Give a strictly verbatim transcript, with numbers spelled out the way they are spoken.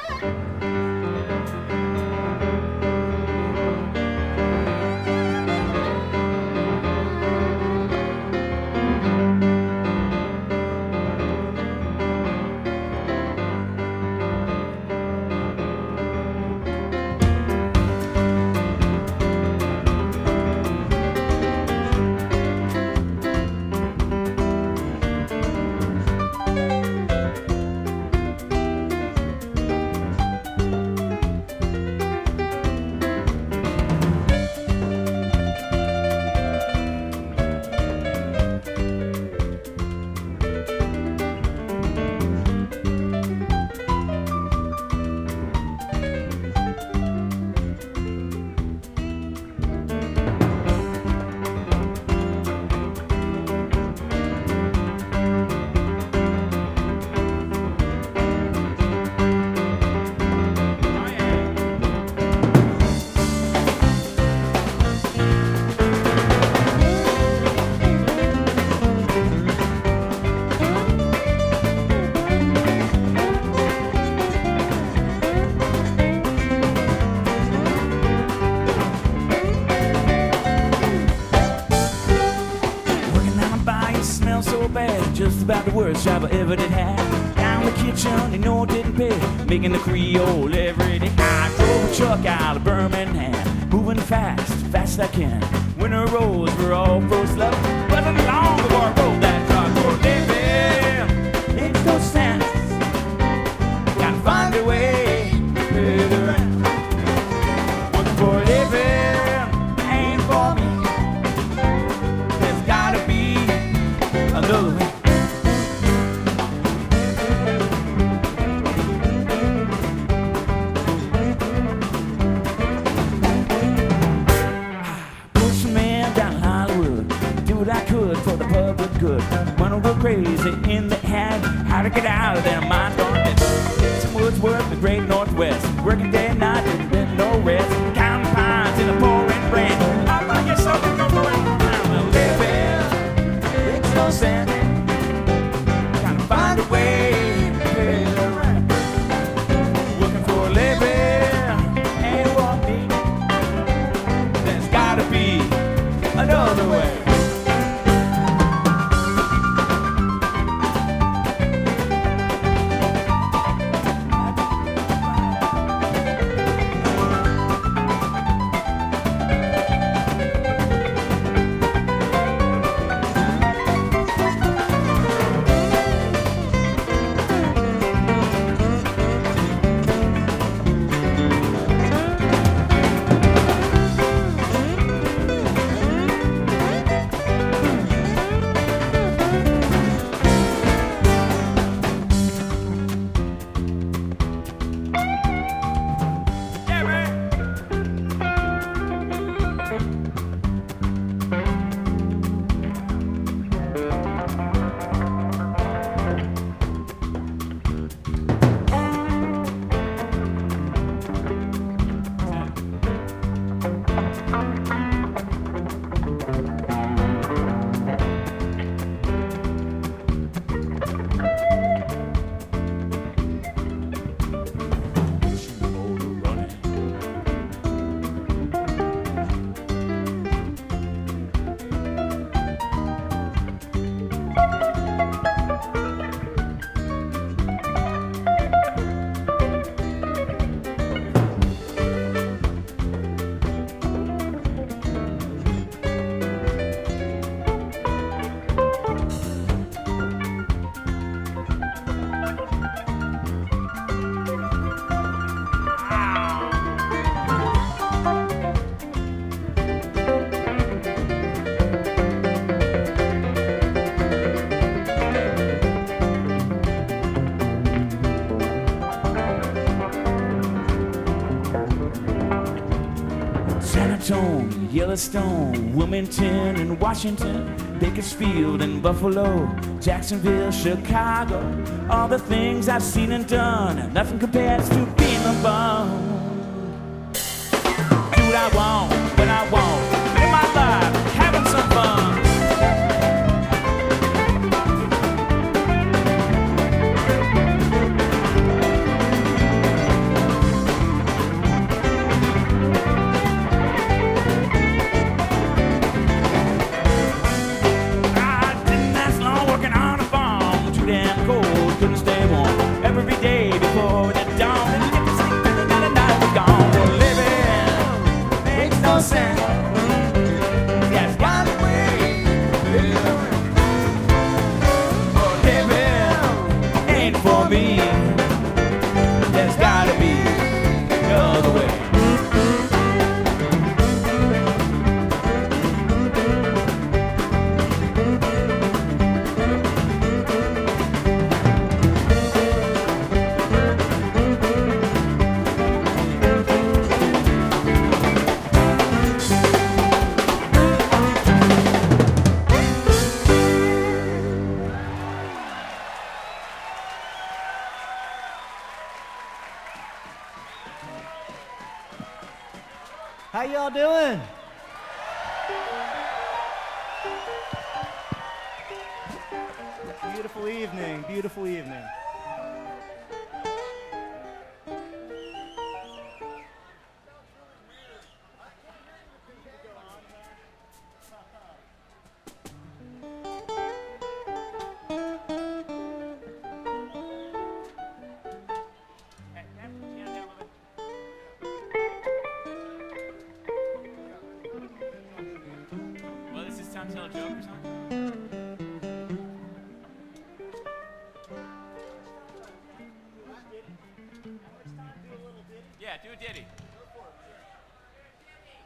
Just about the worst job I ever did have. Down the kitchen, you know, didn't pay. Making the Creole every day. I drove a truck out of Birmingham, moving fast, fast as I can. Winter roads were all frozen up. Wasn't long before I rode that truck. For living makes no sense. Gotta find a way to pay the rent. Working for a living ain't for me. There's gotta be another way. For the public good, when we're crazy in the head, how to get out of their mind darkness. Some Wordsworth, the great Northwest, working day and night, didn't get no rest. Counting pines in the pouring rain. I like it so we go for it. I'm living, makes no sense. Gotta find a way to pay the rent. Working for a living ain't what me. There's gotta be another way. Yellowstone, Wilmington and Washington, Bakersfield and Buffalo, Jacksonville, Chicago. All the things I've seen and done, nothing compares to being a bum. Do what I want, when I want, live my life, having some fun. How y'all doing? Beautiful evening, beautiful evening. Well, is this time to tell a joke or something? Yeah, do a ditty.